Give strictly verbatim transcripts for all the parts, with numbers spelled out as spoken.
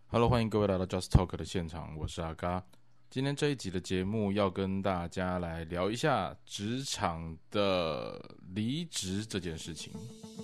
Hello，欢迎各位来到 Just Talk 的现场，我是阿嘎。今天这一集的节目要跟大家来聊一下职场的离职这件事情。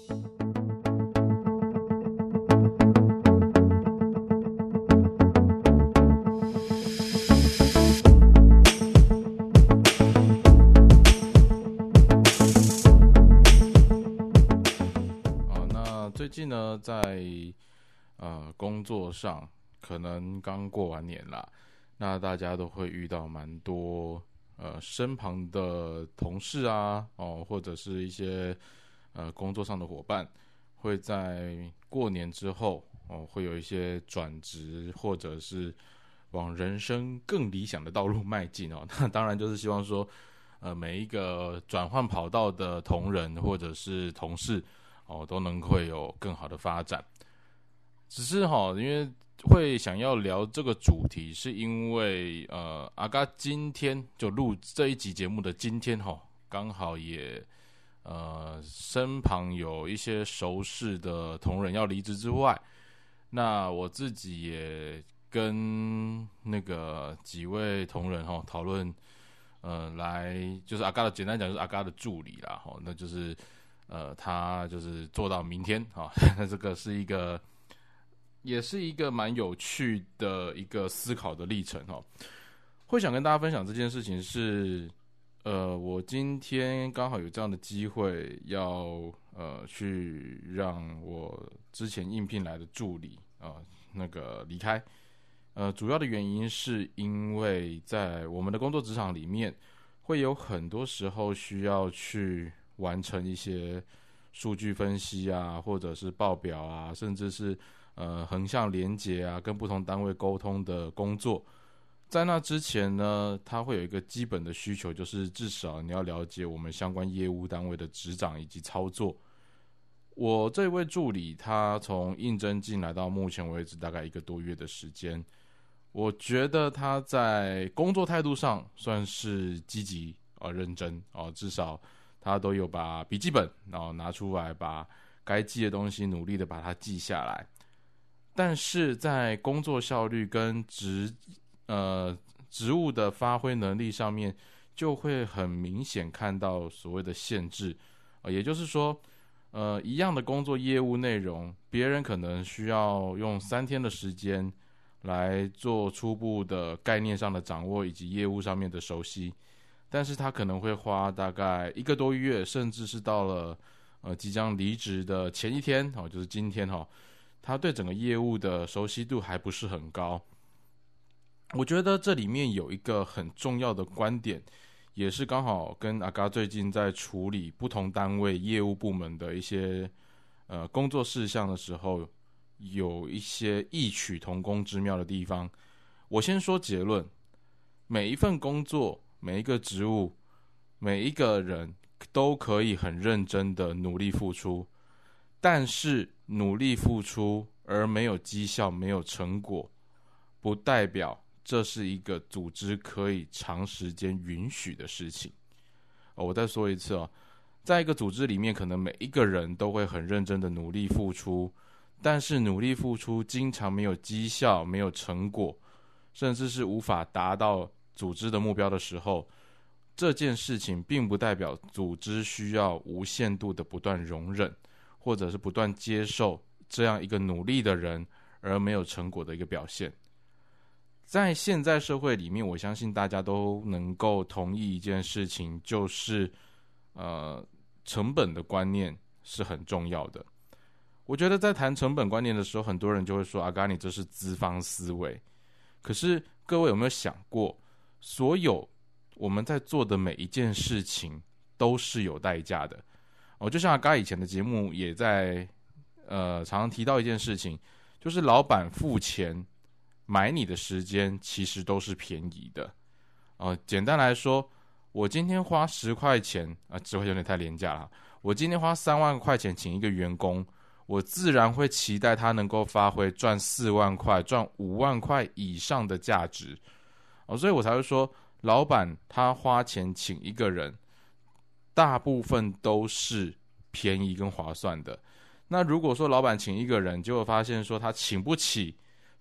啊，那最近呢，在呃工作上，可能刚过完年啦，那大家都会遇到蛮多呃身旁的同事啊，哦，或者是一些呃工作上的伙伴，会在过年之后哦，会有一些转职，或者是往人生更理想的道路迈进哦。那当然就是希望说，呃，每一个转换跑道的同仁或者是同事哦，都能会有更好的发展。只是哈，因为会想要聊这个主题，是因为呃，阿嘎今天就录这一集节目的今天哈，刚好也呃身旁有一些熟识的同仁要离职之外，那我自己也跟那个几位同仁哈讨论，呃，来就是阿嘎的简单讲就是阿嘎的助理啦哈，那就是呃他就是做到明天哈，那这个是一个。也是一个蛮有趣的一个思考的历程哦。会想跟大家分享这件事情是，呃，我今天刚好有这样的机会要呃去让我之前应聘来的助理啊、呃、那个离开，呃，主要的原因是因为在我们的工作职场里面，会有很多时候需要去完成一些数据分析啊，或者是报表啊，甚至是呃，横向连结啊，跟不同单位沟通的工作，在那之前呢，它会有一个基本的需求，就是至少你要了解我们相关业务单位的执掌以及操作。我这位助理，他从应征进来到目前为止大概一个多月的时间，我觉得他在工作态度上算是积极啊、呃、认真哦、呃，至少他都有把笔记本然后拿出来，把该记的东西努力的把它记下来。但是在工作效率跟职呃职务的发挥能力上面，就会很明显看到所谓的限制，呃，也就是说，呃，一样的工作业务内容，别人可能需要用三天的时间来做初步的概念上的掌握以及业务上面的熟悉，但是他可能会花大概一个多月，甚至是到了呃即将离职的前一天，哦，就是今天哈。哦他对整个业务的熟悉度还不是很高。我觉得这里面有一个很重要的观点，也是刚好跟阿嘎最近在处理不同单位业务部门的一些呃工作事项的时候，有一些异曲同工之妙的地方。我先说结论：每一份工作、每一个职务、每一个人都可以很认真的努力付出。但是努力付出而没有绩效、没有成果，不代表这是一个组织可以长时间允许的事情。哦，我再说一次哦，在一个组织里面，可能每一个人都会很认真的努力付出，但是努力付出经常没有绩效、没有成果，甚至是无法达到组织的目标的时候，这件事情并不代表组织需要无限度的不断容忍。或者是不断接受这样一个努力的人而没有成果的一个表现。在现在社会里面，我相信大家都能够同意一件事情，就是呃，成本的观念是很重要的。我觉得在谈成本观念的时候，很多人就会说：“阿嘎，你这是资方思维。”可是各位有没有想过，所有我们在做的每一件事情都是有代价的？我、哦、就像阿嘎以前的节目也在呃常常提到一件事情，就是老板付钱买你的时间，其实都是便宜的。呃，简单来说，我今天花十块钱啊，十块有点太廉价了。我今天花三万块钱请一个员工，我自然会期待他能够发挥赚四万块、赚五万块以上的价值。哦，所以我才会说，老板他花钱请一个人，大部分都是便宜跟划算的。那如果说老板请一个人，结果发现说他请不起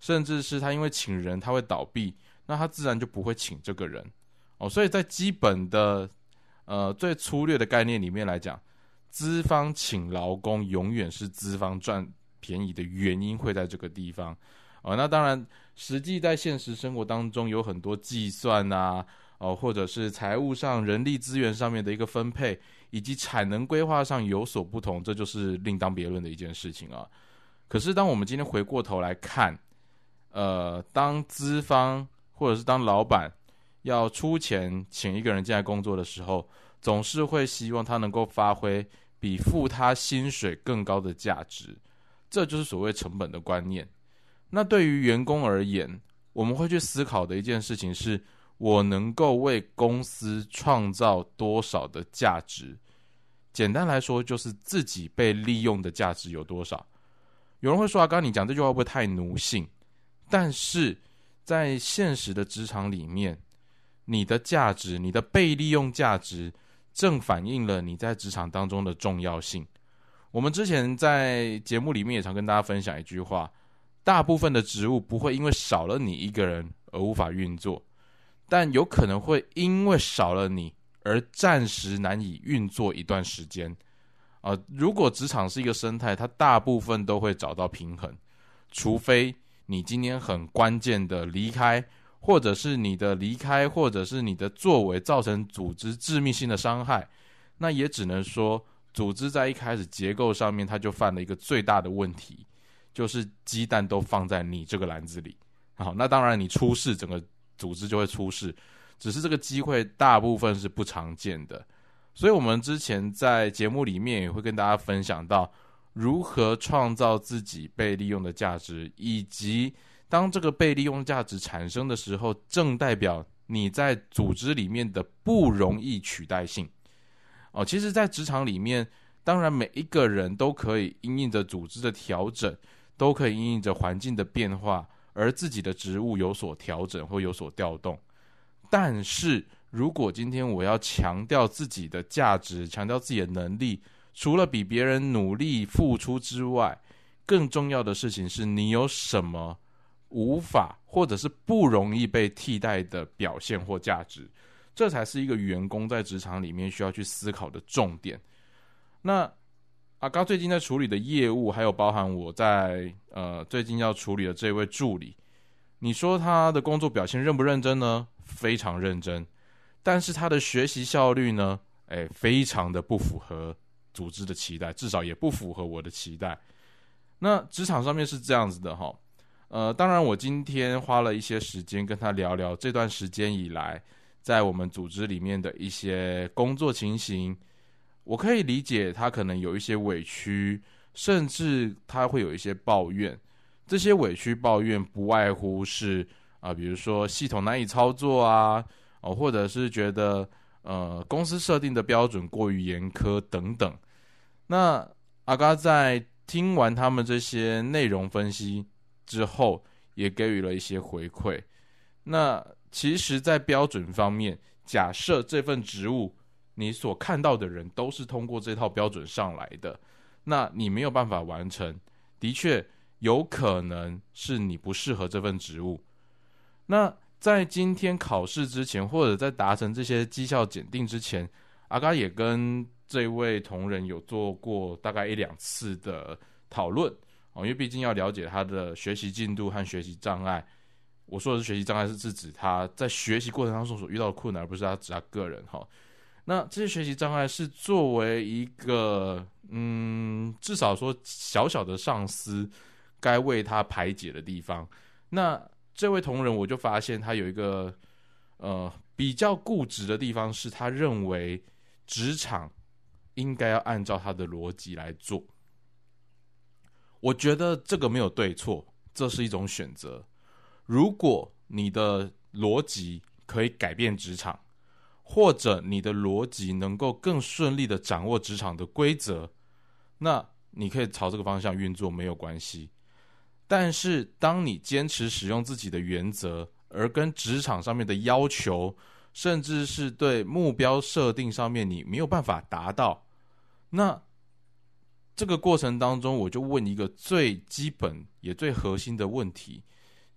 甚至是他因为请人他会倒闭，那他自然就不会请这个人哦。所以在基本的呃最粗略的概念里面来讲，资方请劳工永远是资方赚便宜的原因会在这个地方哦。那当然，实际在现实生活当中有很多计算啊，哦，或者是财务上、人力资源上面的一个分配，以及产能规划上有所不同，这就是另当别论的一件事情啊。可是当我们今天回过头来看，呃，当资方或者是当老板要出钱请一个人进来工作的时候，总是会希望他能够发挥比付他薪水更高的价值，这就是所谓成本的观念。那对于员工而言，我们会去思考的一件事情是，我能够为公司创造多少的价值。简单来说，就是自己被利用的价值有多少。有人会说啊，刚刚你讲这句话会不会太奴性？但是在现实的职场里面，你的价值，你的被利用价值，正反映了你在职场当中的重要性。我们之前在节目里面也常跟大家分享一句话，大部分的职务不会因为少了你一个人而无法运作，但有可能会因为少了你而暂时难以运作一段时间。呃，如果职场是一个生态，它大部分都会找到平衡，除非你今天很关键的离开，或者是你的离开，或者是你的作为造成组织致命性的伤害，那也只能说组织在一开始结构上面它就犯了一个最大的问题，就是鸡蛋都放在你这个篮子里。好，那当然你出事，整个组织就会出事，只是这个机会大部分是不常见的。所以我们之前在节目里面也会跟大家分享到如何创造自己被利用的价值，以及当这个被利用价值产生的时候，正代表你在组织里面的不容易取代性。哦，其实在职场里面，当然每一个人都可以因应着组织的调整，都可以因应着环境的变化，而自己的职务有所调整或有所调动。但是如果今天我要强调自己的价值，强调自己的能力，除了比别人努力付出之外，更重要的事情是你有什么无法或者是不容易被替代的表现或价值，这才是一个员工在职场里面需要去思考的重点。那阿高最近在处理的业务，还有包含我在呃最近要处理的这位助理，你说他的工作表现认不认真呢？非常认真。但是他的学习效率呢，哎，非常的不符合组织的期待，至少也不符合我的期待。那职场上面是这样子的哈，呃，当然我今天花了一些时间跟他聊聊这段时间以来，在我们组织里面的一些工作情形，我可以理解他可能有一些委屈，甚至他会有一些抱怨。这些委屈抱怨不外乎是啊、呃，比如说系统难以操作啊。哦，或者是觉得呃公司设定的标准过于严苛等等。那阿嘎在听完他们这些内容分析之后，也给予了一些回馈。那其实在标准方面，假设这份职务你所看到的人都是通过这套标准上来的，那你没有办法完成，的确有可能是你不适合这份职务。那在今天考试之前，或者在达成这些绩效检定之前，阿嘎也跟这位同仁有做过大概一两次的讨论哦，因为毕竟要了解他的学习进度和学习障碍。我说的是学习障碍，是指他在学习过程当中所遇到的困难，而不是他指他个人哈。那这些学习障碍是作为一个嗯，至少说小小的上司该为他排解的地方。那这位同仁我就发现他有一个呃比较固执的地方，是他认为职场应该要按照他的逻辑来做。我觉得这个没有对错，这是一种选择。如果你的逻辑可以改变职场，或者你的逻辑能够更顺利的掌握职场的规则，那你可以朝这个方向运作，没有关系。但是当你坚持使用自己的原则，而跟职场上面的要求，甚至是对目标设定上面你没有办法达到，那这个过程当中我就问一个最基本也最核心的问题，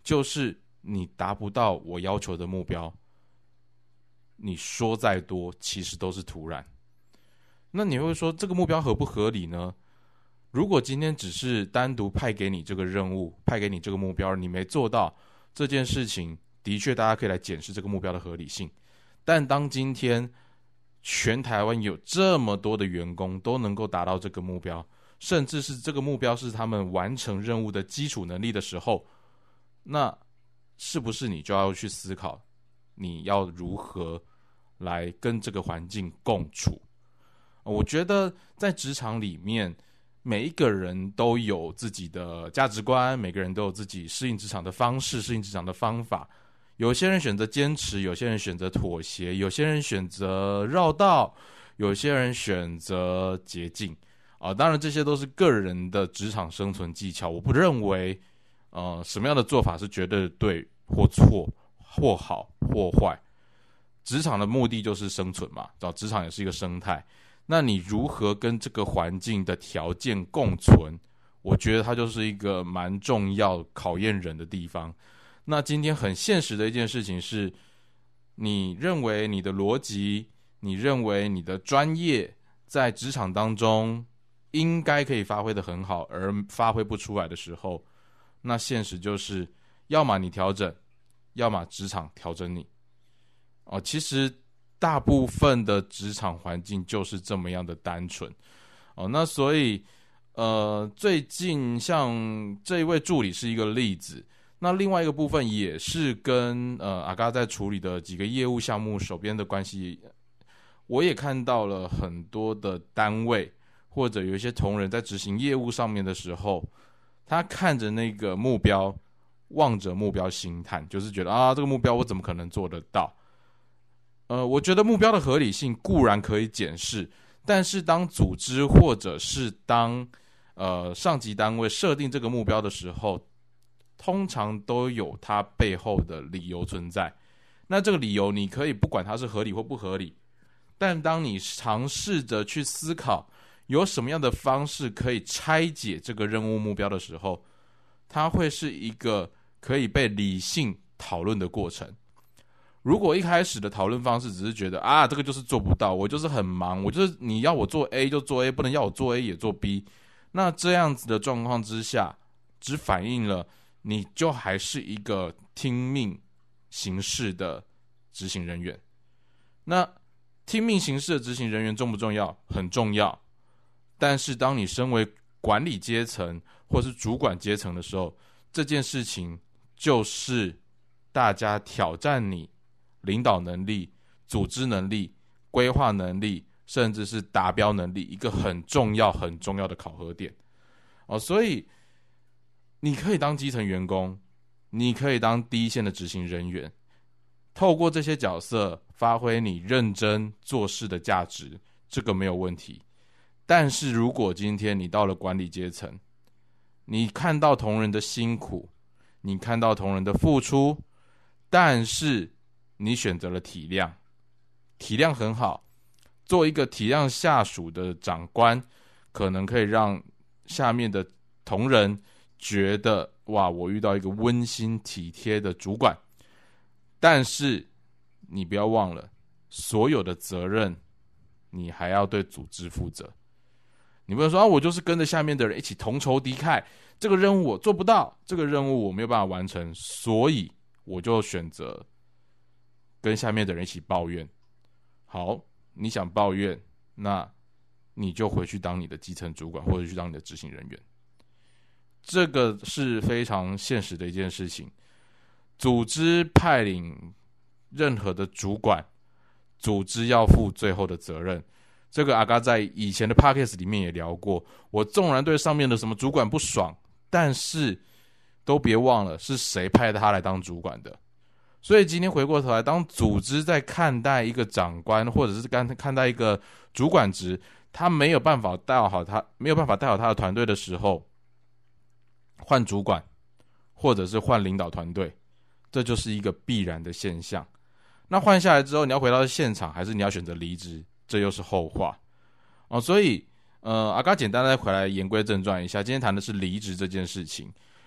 就是你达不到我要求的目标，你说再多其实都是徒然。那你会说这个目标合不合理呢？如果今天只是单独派给你这个任务，派给你这个目标，你没做到这件事情，的确大家可以来检视这个目标的合理性。但当今天全台湾有这么多的员工都能够达到这个目标，甚至是这个目标是他们完成任务的基础能力的时候，那是不是你就要去思考你要如何来跟这个环境共处？我觉得在职场里面，每一个人都有自己的价值观，每个人都有自己适应职场的方式，适应职场的方法。有些人选择坚持，有些人选择妥协，有些人选择绕道，有些人选择捷径。啊，当然这些都是个人的职场生存技巧，我不认为呃什么样的做法是绝对对或错或好或坏。职场的目的就是生存嘛，职场也是一个生态。那你如何跟这个环境的条件共存，我觉得它就是一个蛮重要考验人的地方。那今天很现实的一件事情是，你认为你的逻辑，你认为你的专业在职场当中应该可以发挥得很好，而发挥不出来的时候，那现实就是要么你调整，要么职场调整你。哦，其实大部分的职场环境就是这么样的单纯。哦，那所以呃，最近像这一位助理是一个例子，那另外一个部分也是跟呃阿嘎在处理的几个业务项目手边的关系，我也看到了很多的单位或者有一些同仁在执行业务上面的时候，他看着那个目标，望着目标心叹，就是觉得啊，这个目标我怎么可能做得到？呃，我觉得目标的合理性固然可以检视，但是当组织或者是当呃上级单位设定这个目标的时候，通常都有它背后的理由存在。那这个理由你可以不管它是合理或不合理，但当你尝试着去思考有什么样的方式可以拆解这个任务目标的时候，它会是一个可以被理性讨论的过程。如果一开始的讨论方式只是觉得啊，这个就是做不到，我就是很忙，我就是你要我做 A 就做 A， 不能要我做 A 也做 B， 那这样子的状况之下，只反映了你就还是一个听命行事的执行人员。那听命行事的执行人员重不重要？很重要。但是当你身为管理阶层或是主管阶层的时候，这件事情就是大家挑战你领导能力、组织能力、规划能力，甚至是达标能力一个很重要很重要的考核点。哦，所以你可以当基层员工，你可以当第一线的执行人员，透过这些角色发挥你认真做事的价值，这个没有问题。但是如果今天你到了管理阶层，你看到同仁的辛苦，你看到同仁的付出，但是你选择了体谅，体谅很好，做一个体谅下属的长官，可能可以让下面的同仁觉得哇，我遇到一个温馨体贴的主管。但是你不要忘了，所有的责任你还要对组织负责。你不能说啊，我就是跟着下面的人一起同仇敌忾，这个任务我做不到，这个任务我没有办法完成，所以我就选择跟下面的人一起抱怨。好，你想抱怨，那你就回去当你的基层主管，或者去当你的执行人员。这个是非常现实的一件事情。组织派领任何的主管，组织要负最后的责任。这个阿嘎在以前的 podcast 里面也聊过，我纵然对上面的什么主管不爽，但是都别忘了是谁派他来当主管的。所以今天回过头来，当组织在看待一个长官，或者是看待一个主管职，他没有办法带好他没有办法带好他的团队的时候，换主管或者是换领导团队，这就是一个必然的现象。那换下来之后，你要回到现场，还是你要选择离职，这又是后话。哦，所以呃，阿嘎简单再回来言归正传一下，今天谈的是离职这件事情。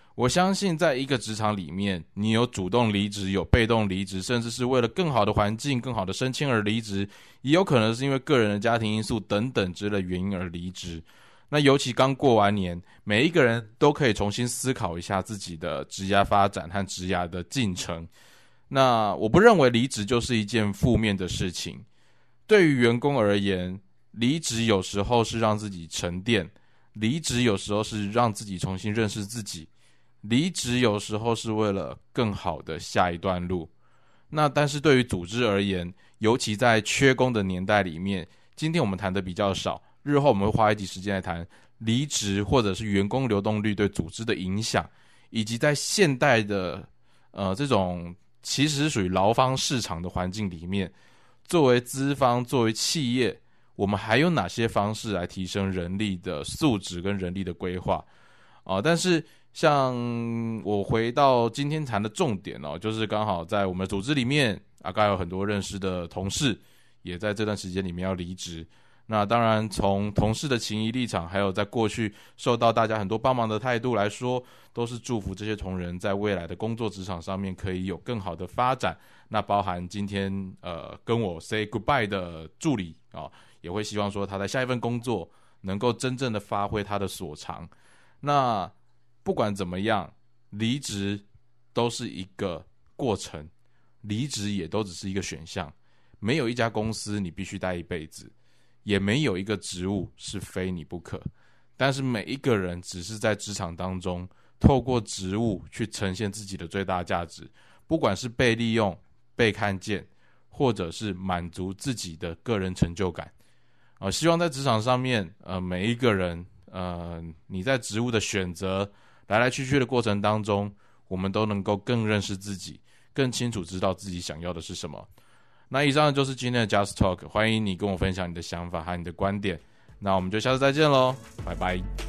我相信在一个职场里面，你有主动离职，有被动离职，甚至是为了更好的环境、更好的升迁而离职，也有可能是因为个人的家庭因素等等之类原因而离职。那尤其刚过完年，每一个人都可以重新思考一下自己的职业发展和职业的进程。那我不认为离职就是一件负面的事情。对于员工而言，离职有时候是让自己沉淀，离职有时候是让自己重新认识自己，离职有时候是为了更好的下一段路。那但是对于组织而言，尤其在缺工的年代里面，今天我们谈的比较少，日后我们会花一集时间来谈离职或者是员工流动率对组织的影响，以及在现代的呃这种其实是属于劳方市场的环境里面，作为资方作为企业，我们还有哪些方式来提升人力的素质跟人力的规划啊、呃？但是像我回到今天谈的重点哦，就是刚好在我们的组织里面，啊，刚有很多认识的同事也在这段时间里面要离职。那当然，从同事的情谊立场，还有在过去受到大家很多帮忙的态度来说，都是祝福这些同仁在未来的工作职场上面可以有更好的发展。那包含今天呃跟我 say goodbye 的助理啊、哦，也会希望说他在下一份工作能够真正的发挥他的所长。那不管怎么样，离职都是一个过程，离职也都只是一个选项。没有一家公司你必须待一辈子，也没有一个职务是非你不可。但是每一个人只是在职场当中，透过职务去呈现自己的最大价值，不管是被利用、被看见，或者是满足自己的个人成就感。呃、希望在职场上面，呃，每一个人，呃，你在职务的选择来来去去的过程当中，我们都能够更认识自己，更清楚知道自己想要的是什么。那以上就是今天的 Just Talk， 欢迎你跟我分享你的想法和你的观点。那我们就下次再见咯，拜拜。